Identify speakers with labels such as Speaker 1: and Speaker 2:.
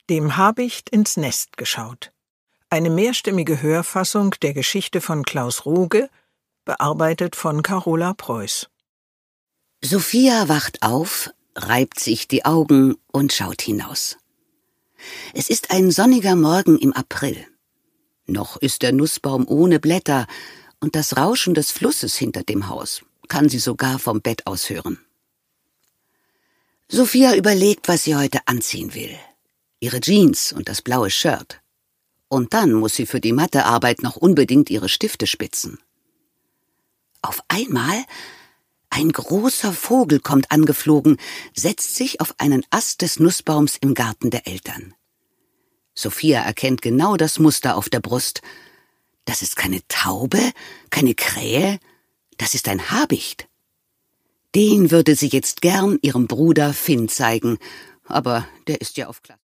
Speaker 1: Dem Habicht ins Nest geschaut. Eine mehrstimmige Hörfassung der Geschichte von Klaus Ruge, bearbeitet von Carola Preuß.
Speaker 2: Sophia wacht auf, reibt sich die Augen und schaut hinaus. Es ist ein sonniger Morgen im April. Noch ist der Nussbaum ohne Blätter und das Rauschen des Flusses hinter dem Haus kann sie sogar vom Bett aus hören. Sophia überlegt, was sie heute anziehen will. Ihre Jeans und das blaue Shirt. Und dann muss sie für die Mathearbeit noch unbedingt ihre Stifte spitzen. Auf einmal ein großer Vogel kommt angeflogen, setzt sich auf einen Ast des Nussbaums im Garten der Eltern. Sophia erkennt genau das Muster auf der Brust. Das ist keine Taube, keine Krähe, das ist ein Habicht. Den würde sie jetzt gern ihrem Bruder Finn zeigen, aber der ist ja auf Klasse.